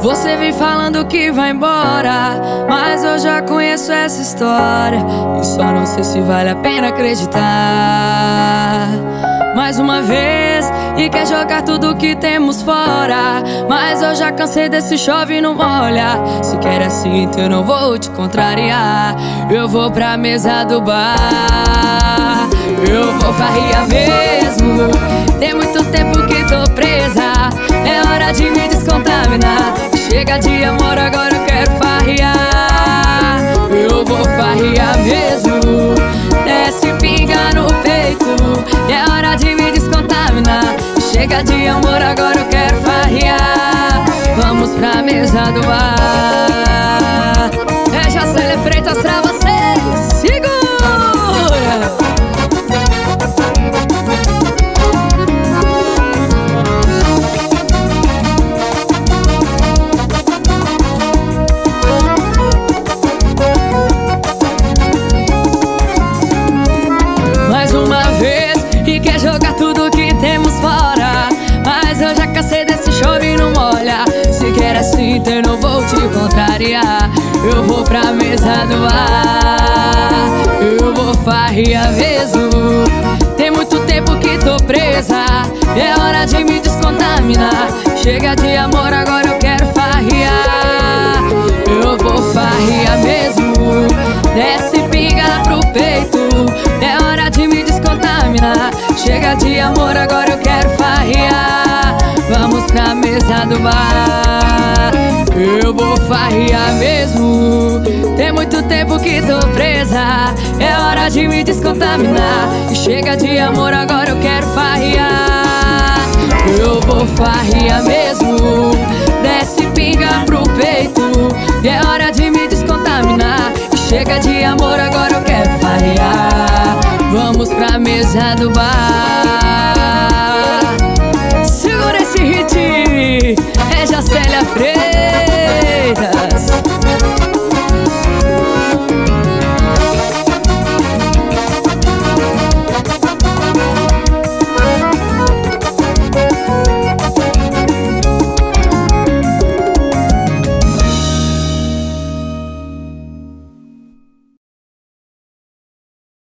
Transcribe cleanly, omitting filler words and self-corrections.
Você vem falando que vai embora, mas eu já conheço essa história e só não sei se vale a pena acreditar. Mais uma vez, e quer jogar tudo que temos fora, mas eu já cansei desse chove e não molha. Se quer assim, então eu não vou te contrariar. Eu vou pra mesa do bar, eu vou farriar mesmo. Tem muito tempo que tô presa, é hora de me descontaminar. Chega de amor, agora eu quero farriar. Eu vou farriar mesmo. Desce pinga no peito, é hora de me descontaminar. Chega de amor, agora eu quero farriar. Vamos pra mesa do bar. É Jacélia Freitas pra vocês. Segura! E quer jogar tudo que temos fora, mas eu já cansei desse chove e não molha. Se quer assim, então eu não vou te contrariar. Eu vou pra mesa do bar, eu vou farriar mesmo. Tem muito tempo que tô presa, é hora de me descontaminar. Chega de amor, agora eu quero farriar. Eu vou farriar mesmo. Desce pinga pro peito, é hora de me descontaminar. Chega de amor, agora eu quero farriar. Vamos pra mesa do bar, eu vou farriar mesmo. Tem muito tempo que tô presa, é hora de me descontaminar. Chega de amor, agora eu quero farriar. Eu vou farriar mesmo. Desce pinga pro peito, é hora de me descontaminar. Chega de amor, agora eu quero farriar. Vamos pra mesa do bar.